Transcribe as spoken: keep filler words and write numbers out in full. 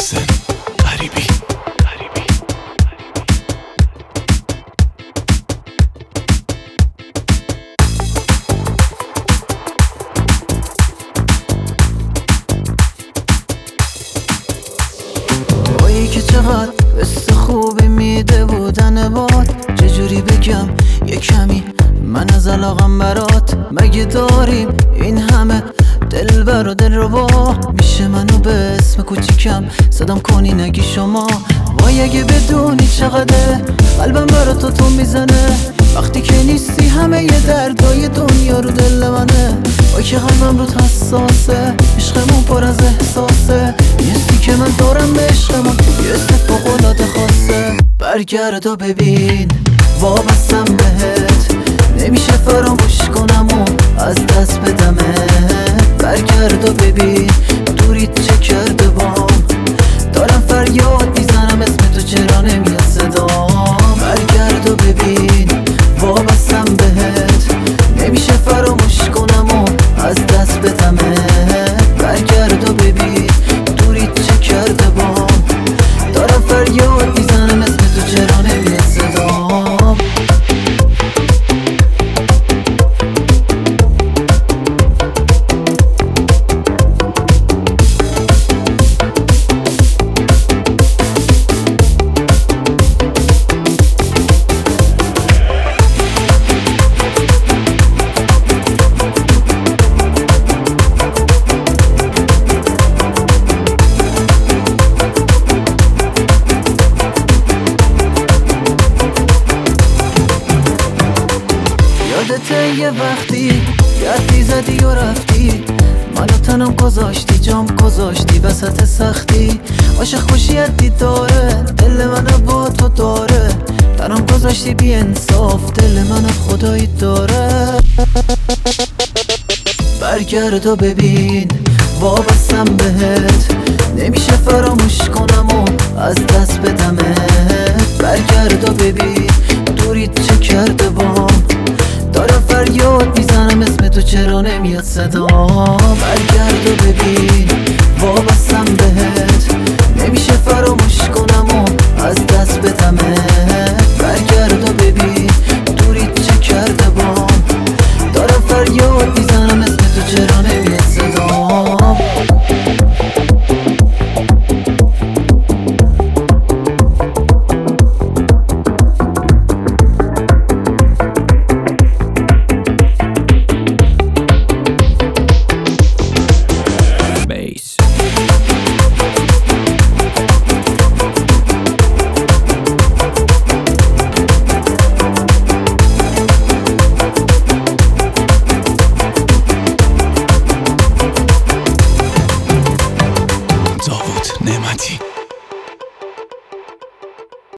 مثل غریبی. تویی که چقدر قصه خوبی میده بودن باد، چجوری بگم یه کمی من از علاقم برات. مگه داریم این همه دل بر و دل رو با، میشه منو به اسم کوچیکم صدام کنی نگی شما. وای اگه بدونی چقدر قلبم برا تو تو میزنه، وقتی که نیستی همه یه دردای دنیا رو دل منه. وای که قلبم رو حساسه، عشقمون پر از احساسه، نیستی که من دارم به عشقمون یه حس فوق‌العاده خاصه. برگرد و ببین وابستم بهت، نمیشه فراموش کنم و از دست بدمت. برگرد و ببین دوریت چه کرده بام، دارم فریاد میزنم اسم تو چرا نمیاد صدام. برگرد و ببین وابستم بهت، نمیشه فراموش کنم و از دست بدمت. برگرد و ببین دوریت چه کرده بام، دارم فریاد میزنم اسم تو چرا نمیاد صدام. یادته یه وقتی گردی زدی و رفتی، منو تنم گذاشتی جام گذاشتی وسط سختی. عاشق خوشیت دیداره دل منو با تو داره، تنم گذاشتی بی انصاف دل منو خدایی داره. برگرد و ببین وابستم بهت، نمیشه فراموش کنم و از دست بدمت. برگرد و ببین دوریت چه کرده بام، دارم فریاد میزنم اسم تو چرا نمیاد صدام. برگرد و ببین